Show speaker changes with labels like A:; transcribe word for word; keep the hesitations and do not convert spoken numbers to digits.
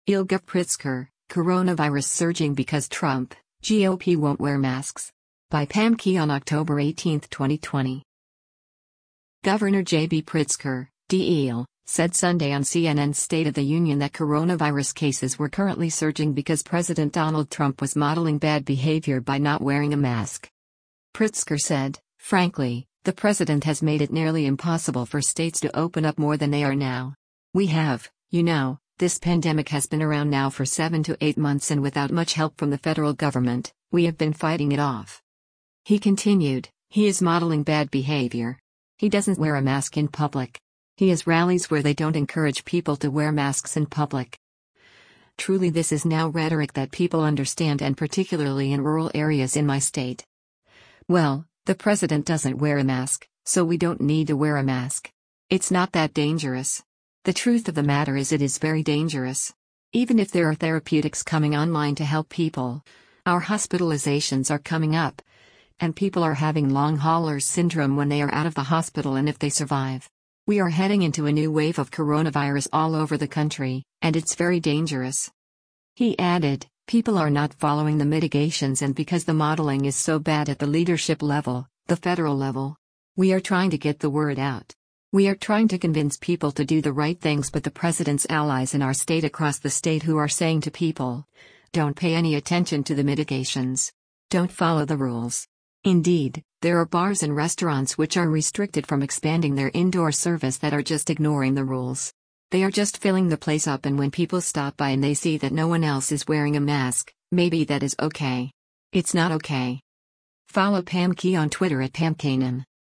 A: Ilga Pritzker, Coronavirus Surging Because Trump, G O P Won't Wear Masks. By Pam Key on October eighteenth, twenty twenty. Governor J B Pritzker, D L, said Sunday on C N N's State of the Union that coronavirus cases were currently surging because President Donald Trump was modeling bad behavior by not wearing a mask. Pritzker said, "Frankly, the president has made it nearly impossible for states to open up more than they are now. We have, you know, this pandemic has been around now for seven to eight months and without much help from the federal government, we have been fighting it off." He continued, "He is modeling bad behavior. He doesn't wear a mask in public. He has rallies where they don't encourage people to wear masks in public. Truly, this is now rhetoric that people understand, and particularly in rural areas in my state. Well, the president doesn't wear a mask, so we don't need to wear a mask. It's not that dangerous. The truth of the matter is it is very dangerous. Even if there are therapeutics coming online to help people, our hospitalizations are coming up. And people are having long haulers syndrome when they are out of the hospital, and if they survive. We are heading into a new wave of coronavirus all over the country, and it's very dangerous." He added, "People are not following the mitigations, and because the modeling is so bad at the leadership level, the federal level. We are trying to get the word out. We are trying to convince people to do the right things, but the president's allies in our state across the state who are saying to people, don't pay any attention to the mitigations. Don't follow the rules. Indeed, there are bars and restaurants which are restricted from expanding their indoor service that are just ignoring the rules. They are just filling the place up, and when people stop by and they see that no one else is wearing a mask, maybe that is okay. It's not okay." Follow Pam Key on Twitter at Pam Kanem.